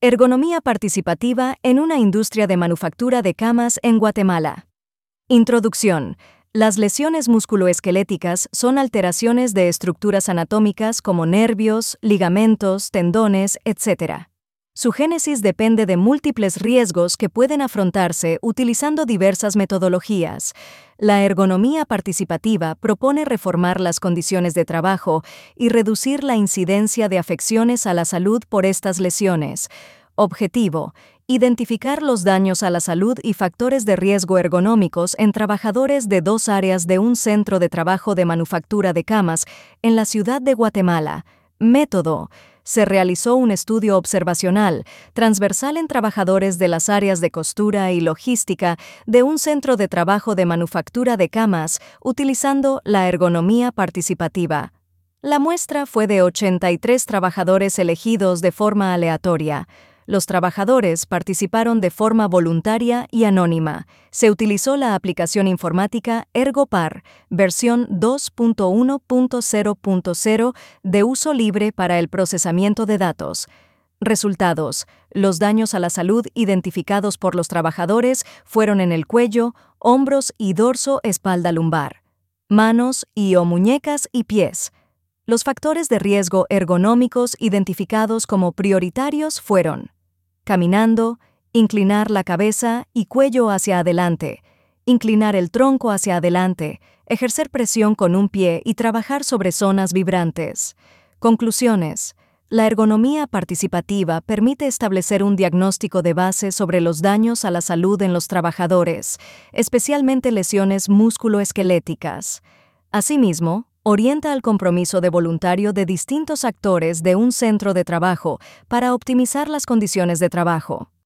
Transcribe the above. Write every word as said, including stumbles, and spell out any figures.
Ergonomía participativa en una industria de manufactura de camas en Guatemala. Introducción. Las lesiones musculoesqueléticas son alteraciones de estructuras anatómicas como nervios, ligamentos, tendones, etcétera. Su génesis depende de múltiples riesgos que pueden afrontarse utilizando diversas metodologías. La ergonomía participativa propone reformar las condiciones de trabajo y reducir la incidencia de afecciones a la salud por estas lesiones. Objetivo: identificar los daños a la salud y factores de riesgo ergonómicos en trabajadores de dos áreas de un centro de trabajo de manufactura de camas en la ciudad de Guatemala. Método: se realizó un estudio observacional, transversal en trabajadores de las áreas de costura y logística de un centro de trabajo de manufactura de camas, utilizando la ergonomía participativa. La muestra fue de ochenta y tres trabajadores elegidos de forma aleatoria. Los trabajadores participaron de forma voluntaria y anónima. Se utilizó la aplicación informática ErgoPar, versión dos punto uno punto cero punto cero, de uso libre para el procesamiento de datos. Resultados: los daños a la salud identificados por los trabajadores fueron en el cuello, hombros y dorso espalda lumbar, manos y o muñecas y pies. Los factores de riesgo ergonómicos identificados como prioritarios fueron: caminando, inclinar la cabeza y cuello hacia adelante, inclinar el tronco hacia adelante, ejercer presión con un pie y trabajar sobre zonas vibrantes. Conclusiones: la ergonomía participativa permite establecer un diagnóstico de base sobre los daños a la salud en los trabajadores, especialmente lesiones musculoesqueléticas. Asimismo, orienta al compromiso de voluntario de distintos actores de un centro de trabajo para optimizar las condiciones de trabajo.